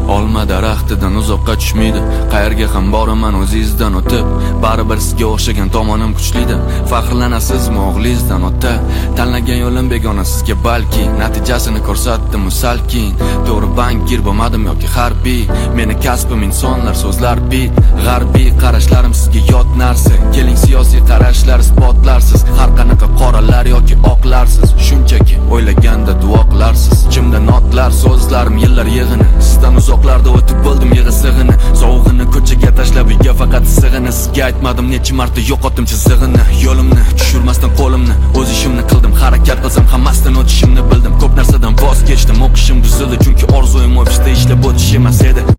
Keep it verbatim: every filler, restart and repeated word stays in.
Olma daraxtidan uzoqqa tushmaydi. Qayerga ham boraman o'z izdan o'tib, baribir sizga o'xshagan tomonim kuchlidir. Faxrlanasizmi o'g'lingizdan ota? Tanlagan yo'lim begona sizga balki, natijasini ko'rsatdim salkin. To'g'ri bankir bo'lmadim yoki harbiy, meni kasbim insonlar so'zlar bit. G'arbiy qarashlarim sizga yot narsa. Keling siyosiy qarashlar isbotlarsiz, har qanaqa qoralar yoki oqlarsiz. Shunchaki o'ylaganda duo qilarsiz. Ichimda notlar, so'zlarim yillar yig'ini. Sizdan uzoqlarda o'tib bo'ldim yig'i sig'ini. Sovug'ini ko'chaga tashlab uyga faqat sig'ini. Sizga aytmadim necha marta yo'qotdim chizig'ini. Yo'limni tushirmasdan qo'limni, o'z ishimni qildim. Harakat qilsam hammasdan o'tishimni bildim. Ko'p narsadan voz kechdim, o'qishim buzildi chunki orzuim ofisda ishlab o'tish emas edi.